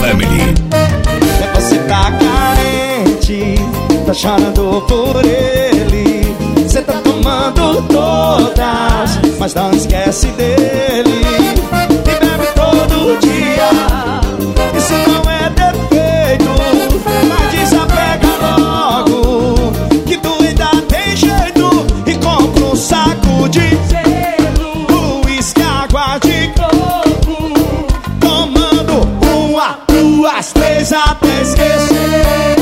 Family. É você tá carente, tá chorando por ele. Você tá tomando todas, mas não esquece dele. E bebe todo dia, isso não é defeito. Mas desapega logo, que tu ainda tem jeito. E compra um saco de gelo, uísque, água de coco, tomando uma, duas, três até esquecer.